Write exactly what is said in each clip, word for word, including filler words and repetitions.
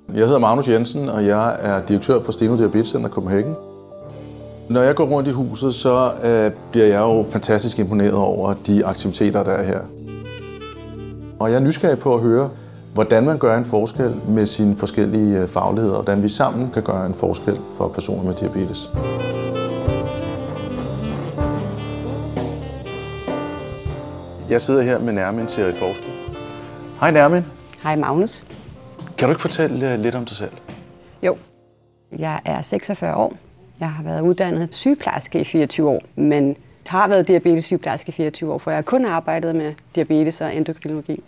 Jeg hedder Magnus Jensen, og jeg er direktør for Steno Diabetes Center Copenhagen. Når jeg går rundt i huset, så øh, bliver jeg jo fantastisk imponeret over de aktiviteter, der er her. Og jeg er nysgerrig på at høre, hvordan man gør en forskel med sine forskellige fagligheder, og hvordan vi sammen kan gøre en forskel for personer med diabetes. Jeg sidder her med Nermin Seriforski. Hej Nermin. Hej Magnus. Kan du ikke fortælle lidt om dig selv? Jo, jeg er seksogfyrre år. Jeg har været uddannet sygeplejerske i fireogtyve år, men har været diabetessygeplejerske i fireogtyve år, for jeg har kun arbejdet med diabetes og endokrinologi.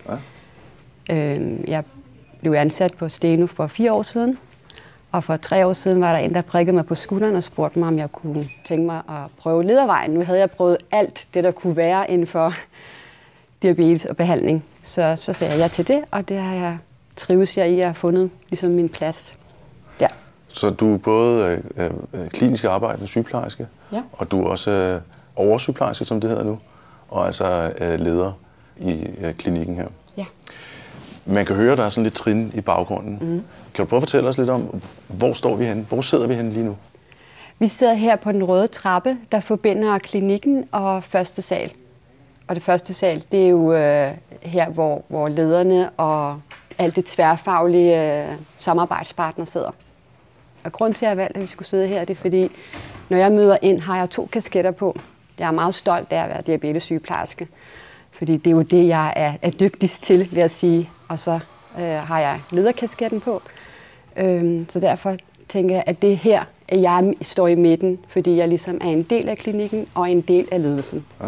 Ja. Jeg blev ansat på Steno for fire år siden, og for tre år siden var der en, der prikkede mig på skulderen og spurgte mig, om jeg kunne tænke mig at prøve ledervejen. Nu havde jeg prøvet alt det, der kunne være inden for diabetes og behandling. Så, så sagde jeg ja til det, og det har jeg trives jeg i, at jeg har fundet ligesom min plads. Ja. Så du er både øh, øh, klinisk arbejdende sygeplejerske, ja. Og du er også øh, oversygeplejerske, som det hedder nu, og altså øh, leder i øh, klinikken her. Ja. Man kan høre, der er sådan lidt trin i baggrunden. Mm. Kan du prøve at fortælle os lidt om, hvor står vi henne? Hvor sidder vi henne lige nu? Vi sidder her på den røde trappe, der forbinder klinikken og første sal. Og det første sal, det er jo øh, her, hvor, hvor lederne og alt det tværfaglige øh, samarbejdspartner sidder. Og grund til, at jeg valgte, at vi skulle sidde her, det er fordi, når jeg møder ind, har jeg to kasketter på. Jeg er meget stolt af at være diabetessygeplejerske, fordi det er jo det, jeg er, er dygtigst til, vil jeg sige. Og så øh, har jeg lederkasketten på. Øhm, så derfor tænker jeg, at det er her, at jeg står i midten, fordi jeg ligesom er en del af klinikken og en del af ledelsen. Ja.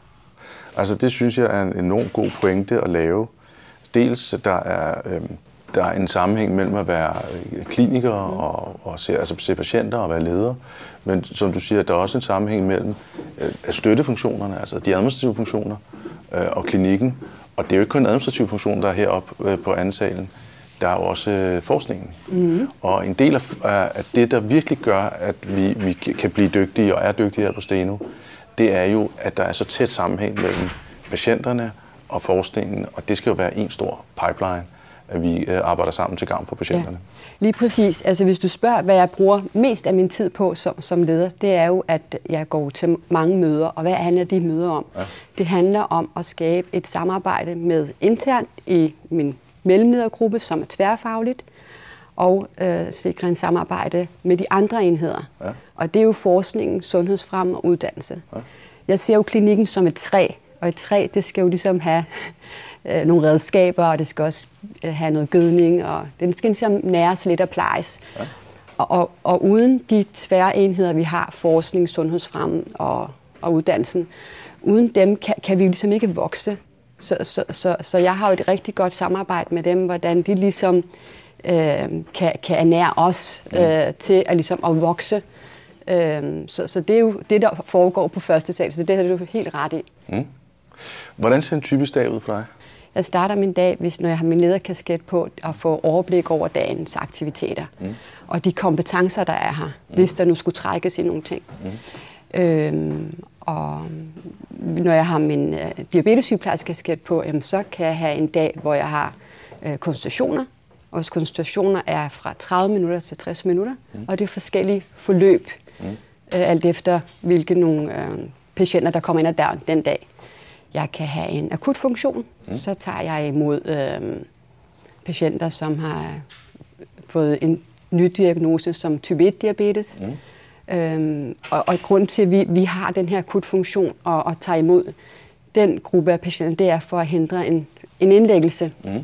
Altså det synes jeg er en enormt god pointe at lave. Dels der er, øh, der er en sammenhæng mellem at være kliniker mm. og, og se, altså se patienter og være leder. Men som du siger, der er også en sammenhæng mellem øh, støttefunktionerne, altså de administrative funktioner øh, og klinikken. Og det er jo ikke kun administrative funktioner, der er heroppe øh, på anden salen. Der er jo også øh, forskningen. Mm. Og en del af, af det, der virkelig gør, at vi, vi kan blive dygtige og er dygtige her på Steno, det er jo, at der er så tæt sammenhæng mellem patienterne og forskningen, og det skal jo være en stor pipeline, at vi arbejder sammen til gavn for patienterne. Ja, lige præcis. Altså hvis du spørger, hvad jeg bruger mest af min tid på som, som leder, det er jo, at jeg går til mange møder, og hvad handler de møder om? Ja. Det handler om at skabe et samarbejde med internt i min mellemledergruppe, som er tværfagligt, og øh, sikre en samarbejde med de andre enheder. Ja. Og det er jo forskningen, sundhedsfremme og uddannelse. Ja. Jeg ser jo klinikken som et træ, og et træ, det skal jo ligesom have øh, nogle redskaber, og det skal også øh, have noget gødning, og den skal ligesom næres lidt og plejes. Ja. Og, og, og uden de tvære enheder, vi har, forskning, sundhedsfremme og, og uddannelsen, uden dem kan, kan vi ligesom ikke vokse. Så, så, så, så jeg har jo et rigtig godt samarbejde med dem, hvordan de ligesom Øh, kan, kan ernære os øh, mm. til at, ligesom, at vokse. Øh, så, så det er jo det, der foregår på første sal, så det er du helt ret i. Mm. Hvordan ser en typisk dag ud for dig? Jeg starter min dag, hvis, når jeg har min lederkasket på, at få overblik over dagens aktiviteter. Mm. Og de kompetencer, der er her, mm. hvis der nu skulle trækkes i nogle ting. Mm. Øh, og når jeg har min øh, diabetessygeplejerskekasket på, jamen, så kan jeg have en dag, hvor jeg har øh, konsultationer. Vores konsultationer er fra tredive minutter til tres minutter, mm. og det er forskellige forløb, mm. øh, alt efter hvilke nogle øh, patienter, der kommer ind ad døren den dag. Jeg kan have en akut funktion, mm. så tager jeg imod øh, patienter, som har fået en ny diagnose som type et diabetes. Mm. Øhm, og, og grund til, at vi, vi har den her akut funktion og, og tager imod den gruppe af patienter, det er for at hindre en, en indlæggelse. Mm.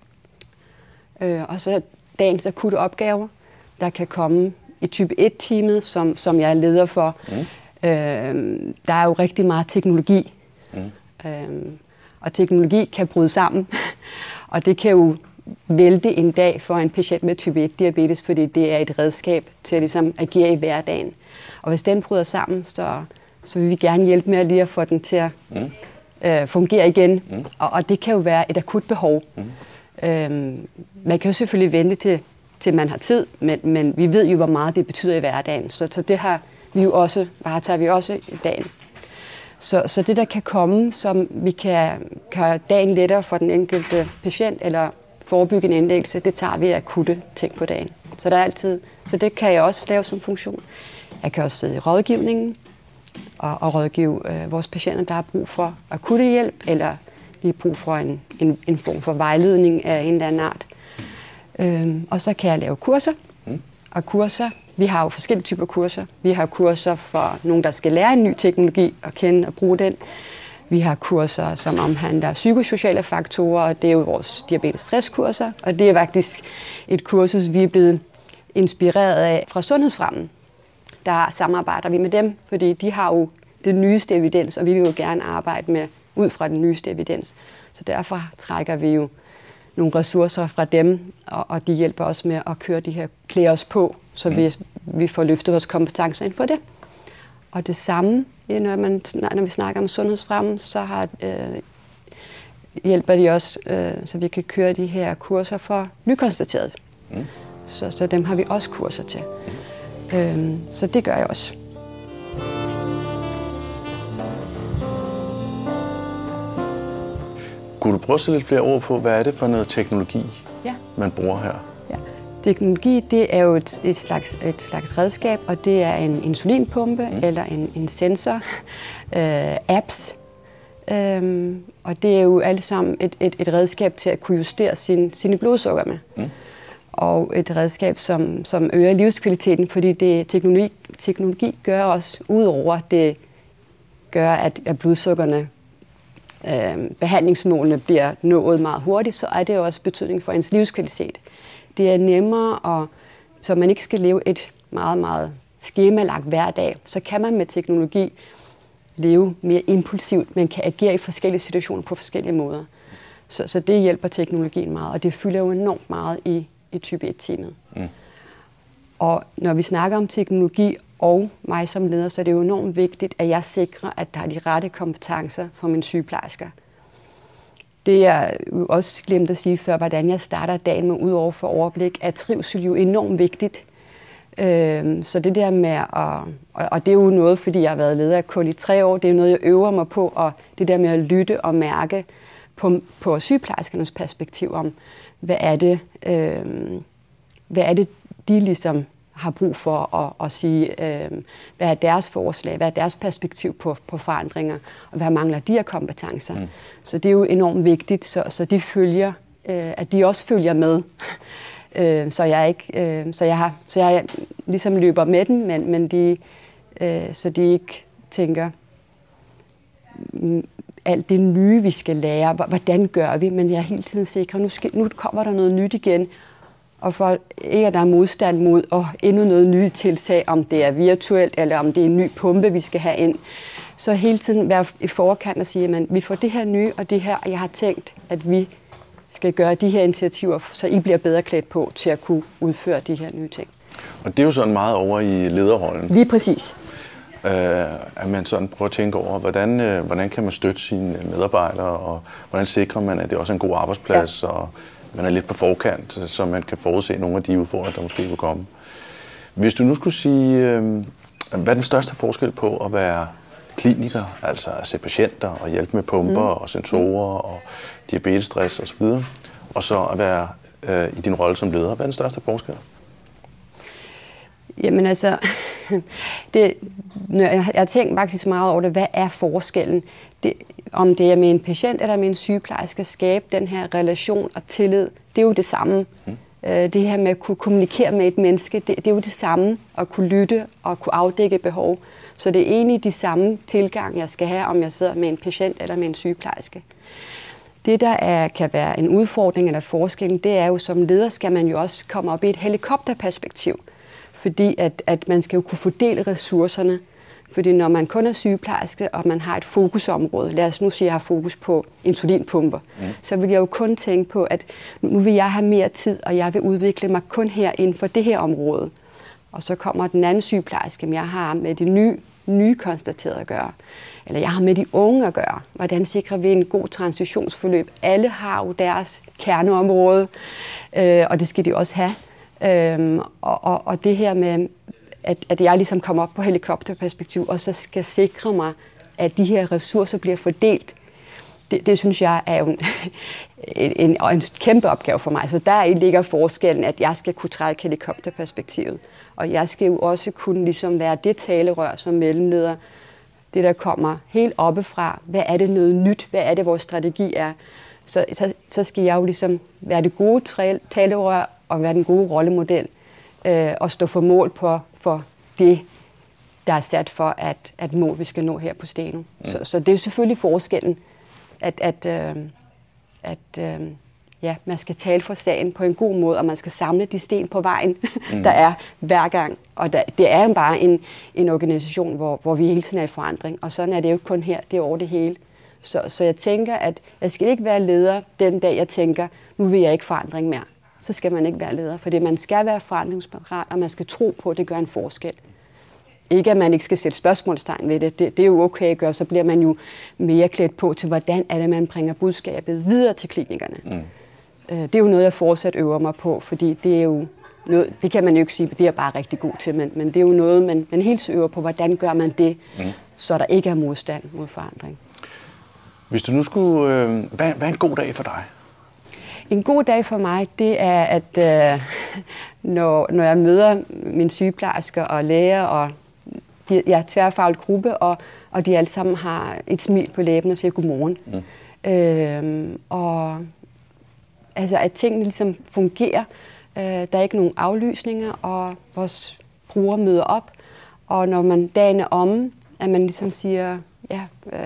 Øh, og så dagens akutte opgaver, der kan komme i type et-teamet, som, som jeg er leder for. Mm. Øh, der er jo rigtig meget teknologi, mm. øh, og teknologi kan bryde sammen, og det kan jo vælte en dag for en patient med type et-diabetes, fordi det er et redskab til at ligesom agere i hverdagen. Og hvis den bryder sammen, så, så vil vi gerne hjælpe med at lige at få den til at mm. øh, fungere igen, mm. og, og det kan jo være et akut behov. Mm. Øhm, man kan jo selvfølgelig vente til, til man har tid, men, men vi ved jo, hvor meget det betyder i hverdagen. Så, så det har vi jo også, varetager vi også i dagen. Så, så det, der kan komme, som vi kan gøre dagen lettere for den enkelte patient, eller forebyggende indlæggelse, det tager vi akutte ting på dagen. Så der er altid, så det kan jeg også lave som funktion. Jeg kan også sidde i rådgivningen og, og rådgive øh, vores patienter, der har brug for akutte hjælp, eller lige brug for en, en, en form for vejledning af en eller anden art. Øhm, og så kan jeg lave kurser. Mm. Og kurser, vi har jo forskellige typer kurser. Vi har kurser for nogen, der skal lære en ny teknologi og kende og bruge den. Vi har kurser, som omhandler psykosociale faktorer, og det er jo vores diabetes-stresskurser. Og det er faktisk et kursus, vi er blevet inspireret af fra Sundhedsfremmen. Der samarbejder vi med dem, fordi de har jo det nyeste evidens, og vi vil jo gerne arbejde med ud fra den nyeste evidens. Så derfor trækker vi jo nogle ressourcer fra dem, og, og de hjælper os med at køre de her, klæde os på, så mm. vi, vi får løftet vores kompetencer inden for det. Og det samme, når, man, når vi snakker om Sundhedsfremmen, så har, øh, hjælper de også, øh, så vi kan køre de her kurser for nykonstateret. Mm. Så, så dem har vi også kurser til. Mm. Øh, så det gør jeg også. Kunne du prøve at sætte lidt flere ord på, hvad er det for noget teknologi, ja. man bruger her? Ja. Teknologi, det er jo et, et, slags, et slags redskab, og det er en insulinpumpe mm. eller en, en sensor, øh, apps. Øhm, og det er jo alle sammen et, et, et redskab til at kunne justere sin, sine blodsukker med. Mm. Og et redskab, som, som øger livskvaliteten, fordi det, teknologi, teknologi gør også, udover det gør, at, at blodsukkerne Øh, behandlingsmålene bliver nået meget hurtigt, så er det også betydning for ens livskvalitet. Det er nemmere, at, så man ikke skal leve et meget, meget skemalagt hverdag, så kan man med teknologi leve mere impulsivt, men kan agere i forskellige situationer på forskellige måder. Så, så det hjælper teknologien meget, og det fylder jo enormt meget i, i type et-teamet. Mm. Og når vi snakker om teknologi og mig som leder, så er det jo enormt vigtigt, at jeg sikrer, at der er de rette kompetencer for mine sygeplejersker. Det er jo også glemt at sige før, hvordan jeg starter dagen med udover for overblik, er trivsel jo enormt vigtigt. Så det der med at, og det er jo noget, fordi jeg har været leder kun i tre år, det er noget, jeg øver mig på, og det der med at lytte og mærke på, på sygeplejerskernes perspektiv om, hvad er det, øh, hvad er det, de ligesom har brug for at, at sige, øh, hvad er deres forslag, hvad er deres perspektiv på, på forandringer, og hvad mangler de af kompetencer. Mm. Så det er jo enormt vigtigt, så, så de følger, øh, at de også følger med. øh, så jeg ikke, øh, så jeg har, så jeg ligesom løber med den, men, men de, øh, så de ikke tænker alt det nye, vi skal lære, hvordan gør vi, men jeg er hele tiden sikker, nu, skal, nu kommer der noget nyt igen. Og for ikke at der er modstand mod og endnu noget nye tiltag, om det er virtuelt, eller om det er en ny pumpe, vi skal have ind. Så hele tiden være i forkant og sige, at vi får det her nye og det her, og jeg har tænkt, at vi skal gøre de her initiativer, så I bliver bedre klædt på til at kunne udføre de her nye ting. Og det er jo sådan meget over i lederrollen. Lige præcis. Uh, at man sådan prøver at tænke over, hvordan, uh, hvordan kan man støtte sine medarbejdere, og hvordan sikrer man, at det også er en god arbejdsplads, ja. Og man er lidt på forkant, så man kan forudse nogle af de udfordringer, der måske vil komme. Hvis du nu skulle sige, øh, hvad er den største forskel på at være kliniker, altså at se patienter og hjælpe med pumper mm. og sensorer og diabetesstress osv., og så at være øh, i din rolle som leder? Hvad er den største forskel? Jamen altså, det, jeg har tænkt faktisk meget over det. Hvad er forskellen? Det, om det er med en patient eller med en sygeplejerske, skal skabe den her relation og tillid, det er jo det samme. Mm. Det her med at kunne kommunikere med et menneske, det, det er jo det samme. At kunne lytte og kunne afdække behov. Så det er egentlig de samme tilgang, jeg skal have, om jeg sidder med en patient eller med en sygeplejerske. Det, der er, kan være en udfordring eller forskellen, det er jo, som leder skal man jo også komme op i et helikopterperspektiv. Fordi at, at man skal jo kunne fordele ressourcerne. Fordi når man kun er sygeplejerske, og man har et fokusområde, lad os nu sige, at jeg har fokus på insulinpumper, mm. så vil jeg jo kun tænke på, at nu vil jeg have mere tid, og jeg vil udvikle mig kun her inden for det her område. Og så kommer den anden sygeplejerske, som jeg har med de nye, nye konstaterede at gøre. Eller jeg har med de unge at gøre. Hvordan sikrer vi en god transitionsforløb? Alle har jo deres kerneområde, øh, og det skal de også have. Øhm, og, og, og det her med, at, at jeg ligesom kommer op på helikopterperspektiv, og så skal sikre mig, at de her ressourcer bliver fordelt, det, det synes jeg er jo en, en kæmpe opgave for mig. Så der ligger forskellen, at jeg skal kunne trække helikopterperspektivet. Og jeg skal jo også kunne ligesom være det talerør som mellemleder, det der kommer helt oppefra. Hvad er det noget nyt? Hvad er det, vores strategi er? Så, så, så skal jeg jo ligesom være det gode talerør og være den gode rollemodel øh, og stå for mål på, for det, der er sat for, at, at mål vi skal nå her på Steno. Mm. Så, så det er jo selvfølgelig forskellen, at, at, øh, at øh, ja, man skal tale for sagen på en god måde, og man skal samle de sten på vejen, mm. der er hver gang. Og der, det er jo bare en, en organisation, hvor, hvor vi hele tiden er i forandring, og sådan er det jo kun her, det er over det hele. Så, så jeg tænker, at jeg skal ikke være leder den dag, jeg tænker, nu vil jeg ikke forandring mere. Så skal man ikke være leder, fordi man skal være forandringsparat, og man skal tro på, at det gør en forskel. Ikke, at man ikke skal sætte spørgsmålstegn ved det. det. Det er jo okay at gøre, så bliver man jo mere klædt på til, hvordan er det, man bringer budskabet videre til klinikerne. Mm. Det er jo noget, jeg fortsat øver mig på, fordi det er jo noget, det kan man jo ikke sige, det er jeg bare rigtig god til, men, men det er jo noget, man, man helt øver på, hvordan gør man det, mm. så der ikke er modstand mod forandring. Hvis du nu skulle, øh, hvad, hvad er en god dag for dig? En god dag for mig, det er, at øh, når, når jeg møder mine sygeplejersker og læger, og de, jeg er tværfaglig gruppe, og, og de alle sammen har et smil på læben og siger godmorgen. Mm. Øh, og altså, at tingene ligesom fungerer. Øh, der er ikke nogen aflysninger, og vores brugere møder op. Og når man dagen er omme, at man ligesom siger, ja, øh,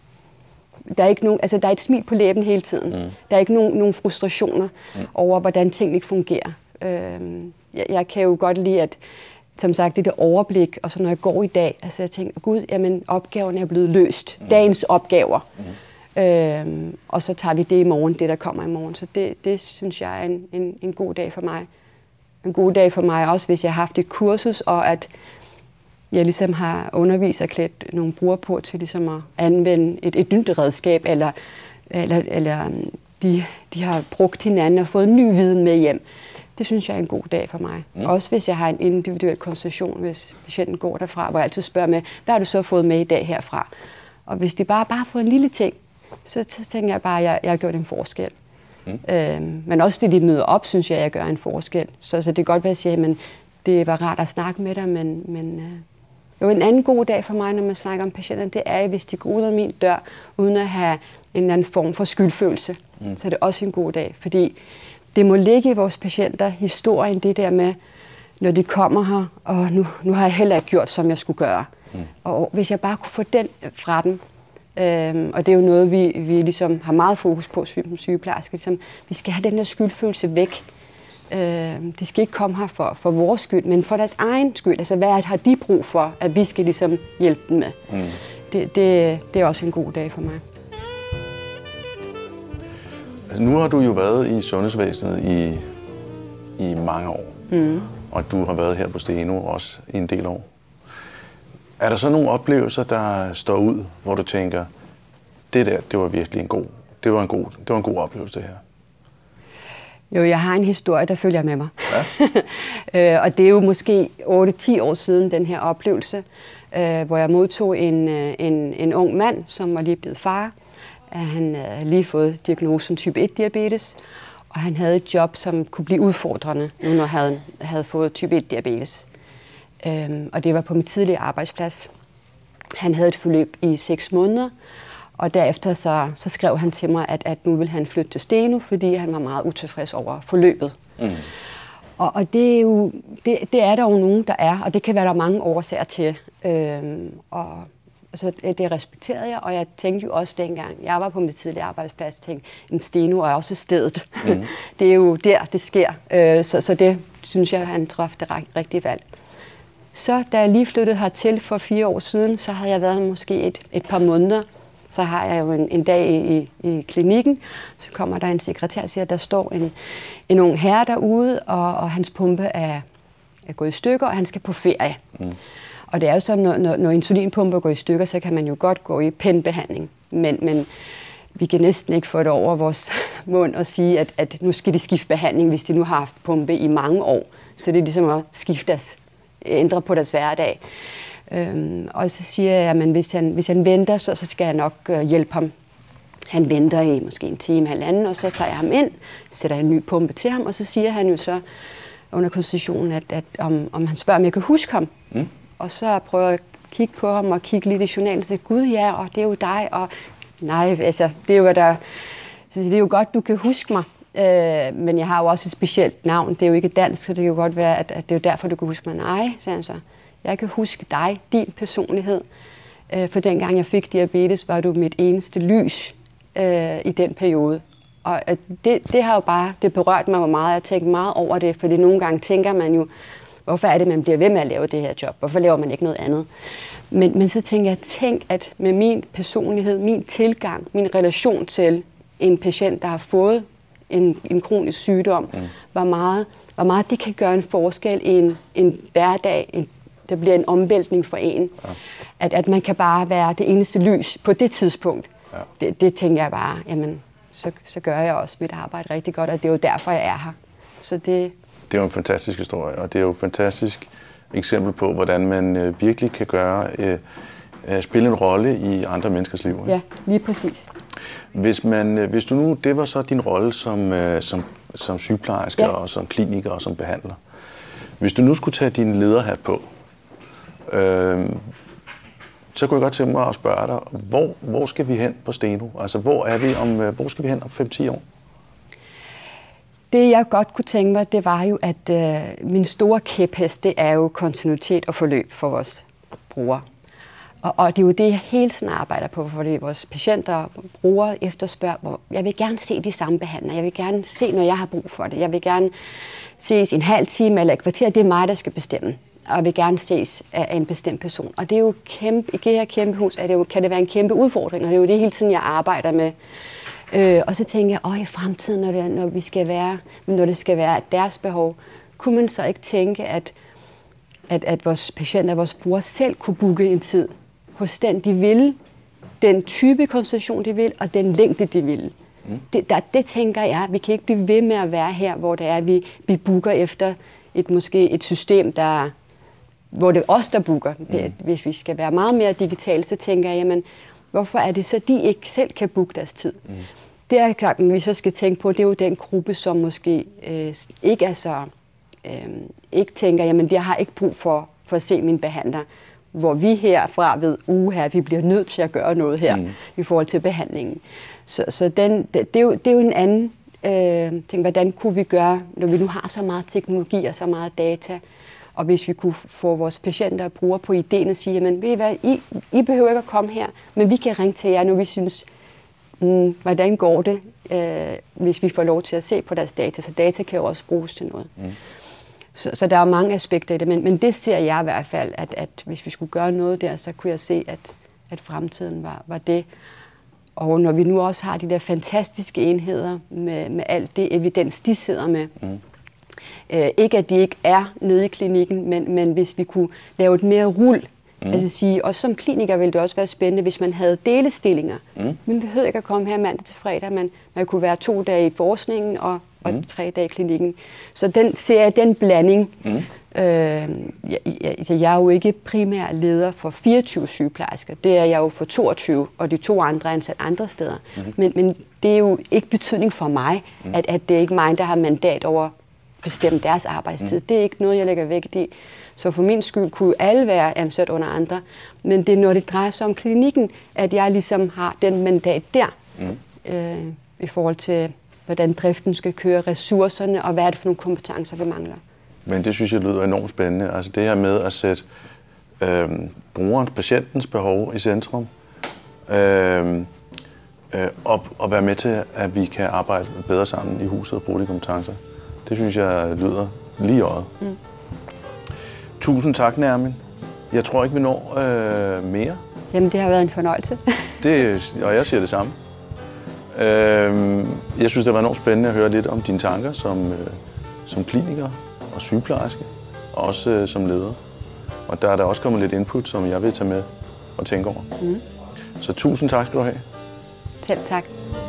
der er ikke nogen, altså der er et smil på læben hele tiden. Mm. Der er ikke nogen, nogen frustrationer mm. over, hvordan tingene ikke fungerer. Øh, jeg, jeg kan jo godt lide, at som sagt, det er det overblik, og så når jeg går i dag, altså jeg tænker, gud, jamen opgaverne er blevet løst. Mm. Dagens opgaver. Mm. Øhm, og så tager vi det i morgen, det der kommer i morgen. Så det, det synes jeg er en, en, en god dag for mig. En god dag for mig også, hvis jeg har haft et kursus, og at jeg ligesom har undervist og klædt nogle brugere på til ligesom at anvende et, et nyt redskab, eller, eller, eller de, de har brugt hinanden og fået en ny viden med hjem. Det synes jeg er en god dag for mig. Mm. Også hvis jeg har en individuel konsultation, hvis patienten går derfra, hvor jeg altid spørger med, hvad har du så fået med i dag herfra? Og hvis de bare, bare har fået en lille ting, så, så tænker jeg bare, at jeg, jeg har gjort en forskel. Mm. Øhm, men også det, de møder op, synes jeg, at jeg gør en forskel. Så, så det kan godt være, at jeg siger, at det var rart at snakke med dig, men, men øh, jo, en anden god dag for mig, når man snakker om patienter, det er, hvis de går ud af min dør, uden at have en eller anden form for skyldfølelse. Mm. Så er det også en god dag, fordi det må ligge i vores patienter historien, det der med, når de kommer her, og nu, nu har jeg heller ikke gjort, som jeg skulle gøre. Mm. Og hvis jeg bare kunne få den fra dem, øhm, og det er jo noget, vi, vi ligesom har meget fokus på som sygeplejersker, ligesom, vi skal have den der skyldfølelse væk. Øhm, de skal ikke komme her for, for vores skyld, men for deres egen skyld. Altså, hvad har de brug for, at vi skal ligesom hjælpe dem med? Mm. Det, det, det er også en god dag for mig. Nu har du jo været i sundhedsvæsenet i, i mange år, mm. og du har været her på Steno også i en del år. Er der så nogle oplevelser, der står ud, hvor du tænker, det der, det var virkelig en god, det var en god, det var en god oplevelse, det her? Jo, jeg har en historie, der følger med mig. Ja. Og det er jo måske otte til ti år siden, den her oplevelse, hvor jeg modtog en, en, en ung mand, som var lige blevet far. Han havde lige fået diagnosen type et diabetes, og han havde et job, som kunne blive udfordrende, nu når han havde fået type et diabetes. Øhm, og det var på min tidlige arbejdsplads. Han havde et forløb i seks måneder, og derefter så, så skrev han til mig, at, at nu ville han flytte til Steno, fordi han var meget utilfreds over forløbet. Mm. Og, og det, er jo, det, det er der jo nogen, der er, og det kan være der mange årsager til. Øhm, og Så det respekterede jeg, og jeg tænkte jo også dengang, jeg var på min tidlige arbejdsplads, tænkte, at Steno er også stedet. Mm. Det er jo der, det sker. Så, så det synes jeg, han træffede det rigtige valg. Så da jeg lige flyttede hertil for fire år siden, så havde jeg været måske et, et par måneder. Så har jeg jo en, en dag i, i klinikken, så kommer der en sekretær og siger, at der står en, en ung herre derude, og, og hans pumpe er, er gået i stykker, og han skal på ferie. Mm. Og det er jo sådan, når, når, når insulinpumper går i stykker, så kan man jo godt gå i penbehandling. Men, men vi kan næsten ikke få det over vores mund og sige, at, at nu skal de skifte behandling, hvis de nu har haft pumpe i mange år. Så det er ligesom at skifte deres, ændre på deres hverdag. Øhm, og så siger jeg, at hvis han, hvis han venter, så, så skal jeg nok øh, hjælpe ham. Han venter i måske en time, halvanden, og så tager jeg ham ind, sætter en ny pumpe til ham, og så siger han jo så under konsultationen, at, at om, om han spørger, om jeg kan huske ham. Mm. Og så prøver jeg at kigge på ham og kigge lidt i journalen og sige, gud ja, og det er jo dig, og nej, altså, det er jo, der, det er jo godt, du kan huske mig. Øh, men jeg har jo også et specielt navn, det er jo ikke dansk, så det kan jo godt være, at, at det er jo derfor, du kan huske mig. Nej, sagde han så. Jeg kan huske dig, din personlighed. Øh, for dengang jeg fik diabetes, var du mit eneste lys øh, i den periode. Og øh, det, det har jo bare, det berørt mig meget. Jeg tænkte meget over det, fordi nogle gange tænker man jo, hvorfor er det, man bliver ved med at lave det her job? Hvorfor laver man ikke noget andet? Men, men så tænker jeg, tænk, at med min personlighed, min tilgang, min relation til en patient, der har fået en, en kronisk sygdom, mm. hvor, meget, hvor meget det kan gøre en forskel i en, en hverdag, en, der bliver en omvæltning for en. Ja. At, at man kan bare være det eneste lys på det tidspunkt. Ja. Det, det tænker jeg bare, jamen, så, så gør jeg også mit arbejde rigtig godt, og det er jo derfor, jeg er her. Så det, det er jo en fantastisk historie, og det er jo et fantastisk eksempel på, hvordan man øh, virkelig kan gøre, øh, øh, spille en rolle i andre menneskers liv. Ikke? Ja, lige præcis. Hvis, man, øh, hvis du nu, det var så din rolle som, øh, som, som sygeplejerske ja. og som kliniker og som behandler. Hvis du nu skulle tage din lederhat på, øh, så kunne jeg godt tænke mig at spørge dig, hvor, hvor skal vi hen på Steno? Altså, hvor er vi om, hvor skal vi hen om fem til ti år? Det, jeg godt kunne tænke mig, det var jo, at øh, min store kæphest, det er jo kontinuitet og forløb for vores brugere. Og, og det er jo det, jeg hele tiden arbejder på, fordi vores patienter og brugere efterspørger, hvor jeg vil gerne se de samme behandlere. Jeg vil gerne se, når jeg har brug for det. Jeg vil gerne ses en halv time eller et kvarter. Det er mig, der skal bestemme. Og vil gerne ses af en bestemt person. Og det er jo kæmpe, i det her kæmpe hus er det jo, kan det være en kæmpe udfordring, og det er jo det hele tiden, jeg arbejder med. Øh, og så tænker jeg, åh, i fremtiden, når det, når vi skal være, når det skal være deres behov, kunne man så ikke tænke, at, at, at vores patienter, vores brugere selv kunne booke en tid hos den, de vil, den type konsultation, de vil, og den længde, de vil. Mm. Det, der, det tænker jeg, vi kan ikke blive ved med at være her, hvor det er, at vi, vi booker efter et, måske et system, der hvor det er os, der booker. Det, mm. Hvis vi skal være meget mere digitale, så tænker jeg, jamen, hvorfor er det så, de ikke selv kan booke deres tid? Mm. Det er klart, at vi så skal tænke på, det er jo den gruppe, som måske øh, ikke er så, øh, ikke tænker, jamen, jeg har ikke brug for, for at se min behandler, hvor vi herfra ved, uge her, vi bliver nødt til at gøre noget her mm. i forhold til behandlingen. Så, så den, det, det, er jo, det er jo en anden øh, ting, hvordan kunne vi gøre, når vi nu har så meget teknologi og så meget data, og hvis vi kunne få vores patienter og brugere på ideen og sige, jamen, ved I hvad, I, I behøver ikke at komme her, men vi kan ringe til jer, når vi synes, mm, hvordan går det, øh, hvis vi får lov til at se på deres data. Så data kan jo også bruges til noget. Mm. Så, så der er mange aspekter i det, men, men det ser jeg i hvert fald, at, at hvis vi skulle gøre noget der, så kunne jeg se, at, at fremtiden var, var det. Og når vi nu også har de der fantastiske enheder med, med alt det evidens, de sidder med, mm. Øh, ikke at de ikke er nede i klinikken, men, men hvis vi kunne lave et mere rul, mm. altså sige, og som kliniker ville det også være spændende, hvis man havde delestillinger. Mm. Man behøver ikke at komme her mandag til fredag, men man kunne være to dage i forskningen og, og mm. tre dage i klinikken. Så den ser jeg, den blanding. Mm. Øh, jeg, jeg, jeg er jo ikke primær leder for fireogtyve sygeplejersker, det er jeg jo for toogtyve, og de to andre er ansat andre steder. Mm. Men, men det er jo ikke betydning for mig, mm. at, at det er ikke mig, der har mandat over bestemme deres arbejdstid. Mm. Det er ikke noget, jeg lægger vægt i. Så for min skyld kunne alle være ansat under andre. Men det er, når det drejer sig om klinikken, at jeg ligesom har den mandat der, mm. øh, i forhold til, hvordan driften skal køre, ressourcerne, og hvad er det for nogle kompetencer, vi mangler. Men det synes jeg lyder enormt spændende. Altså det her med at sætte øh, brugerens, patientens behov i centrum, øh, øh, og, og være med til, at vi kan arbejde bedre sammen i huset og bruge de kompetencer. Det synes jeg lyder lige i øjet. Mm. Tusind tak, Nermin. Jeg tror ikke, vi når øh, mere. Jamen, det har været en fornøjelse. det, og jeg siger det samme. Øh, jeg synes, det var enormt spændende at høre lidt om dine tanker som, øh, som kliniker og sygeplejerske, og også øh, som leder. Og der er der også kommet lidt input, som jeg vil tage med og tænke over. Mm. Så tusind tak skal du have. Selv tak.